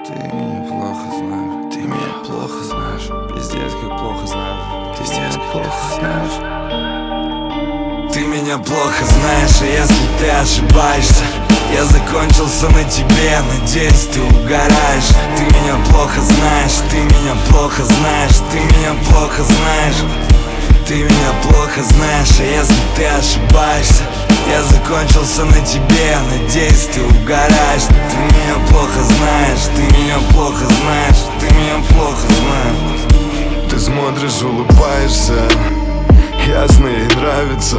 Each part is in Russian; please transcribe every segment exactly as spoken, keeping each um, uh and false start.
Ты меня плохо знаешь, ты меня плохо знаешь. Пиздец, как плохо знаешь. Ты пиздец, как плохо знаешь. Ты меня плохо знаешь, и если ты ошибаешься, я закончился на тебе, надеюсь, ты угораешь. Ты меня плохо знаешь, ты меня плохо знаешь, ты меня плохо знаешь. Ты меня плохо знаешь, и если ты ошибаешься, я закончился на тебе, надеюсь, ты угораешь. Ты меня плохо знаешь, ты меня плохо знаешь, ты меня плохо знаешь. Ты смотришь, улыбаешься, ясно, ей нравится.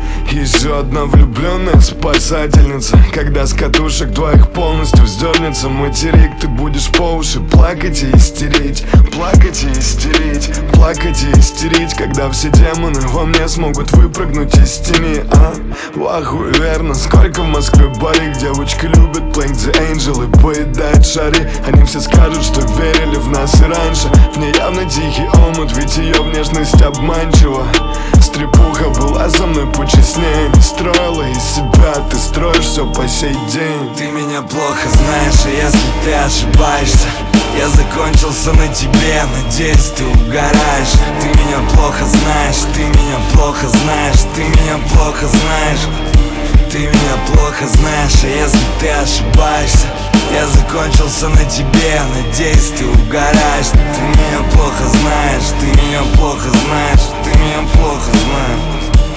Еще одна влюбленная спасательница. Когда с катушек твоих полностью вздернется материк, ты будешь по уши плакать и истерить, плакать и истерить, плакать и истерить. Когда все демоны во мне смогут выпрыгнуть из тени. А, в ахуе верно, сколько в Москве барик. Девочки любят Playing the Angel и поедают шары. Они все скажут, что верили в нас и раньше. В ней явно тихий омут, ведь ее внешность обманчива. Стрепуха была со мной почестнее, не строила из себя, ты строишь все по сей день. Ты меня плохо знаешь, и если ты ошибаешься, я закончился на тебе, надеюсь, ты угораешь. Ты меня плохо знаешь, ты меня плохо знаешь, ты меня плохо знаешь. Ты меня плохо знаешь, и если ты ошибаешься, я закончился на тебе, надеюсь, ты угораешь. Ты меня плохо знаешь, ты меня плохо знаешь, ты меня плохо знаешь.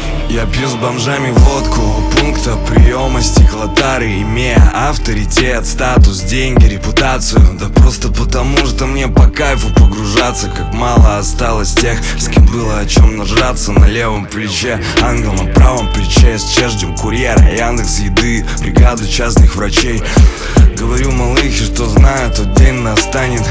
Я пью с бомжами водку у пункта приема стеклотары, имея авторитет, статус, деньги, репутацию. Да просто потому, что мне по кайфу погружаться. Как мало осталось тех, с кем было о чем нажраться. На левом плече ангел, на правом плече сейчас ждем курьера, Яндекс еды, бригаду частных врачей. Говорю малыхе, что знаю, тот день настанет,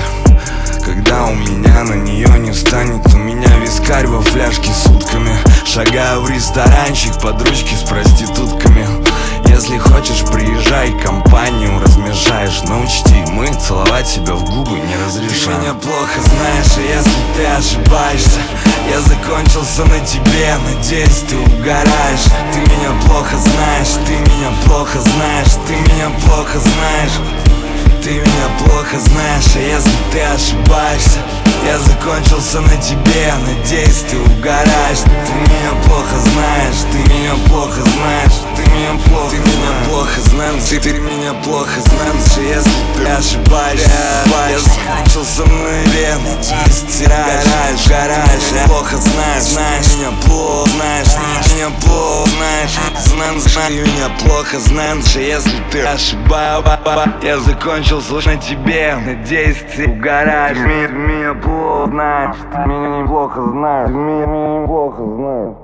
когда у меня на нее не встанет. У меня вискарь во фляжке сутками. Шагаю в ресторанчик под ручки с проститутками. Если хочешь, приезжай, компанию размешаешь. Но учти, мы целовать себя в губы не разрешаем. Ты меня плохо знаешь, и если ты ошибаешься, я закончился на тебе, надеюсь, ты угораешь. Ты меня плохо знаешь, ты меня плохо знаешь, ты меня плохо знаешь. Ты меня плохо знаешь, и если ты ошибаешься, я закончился на тебе, надеюсь, ты угораешь. Ты меня плохо знаешь, ты меня плохо знаешь, ты меня плохо, ты меня плохо знаешь, ты, ты меня плохо знаешь, и если ты ошибаешься, я закончился на тебе, надеюсь, ты угораешь, угораешь. Я плохо знаешь, знаешь, меня плохо знаешь, меня плохо знаешь, знаешь, ты меня плохо знаешь, и если ты ошибаешься, я закончился на тебе, надеюсь, ты угораешь. Ты меня плохо знаешь, ты меня неплохо знаешь, ты меня неплохо знаешь.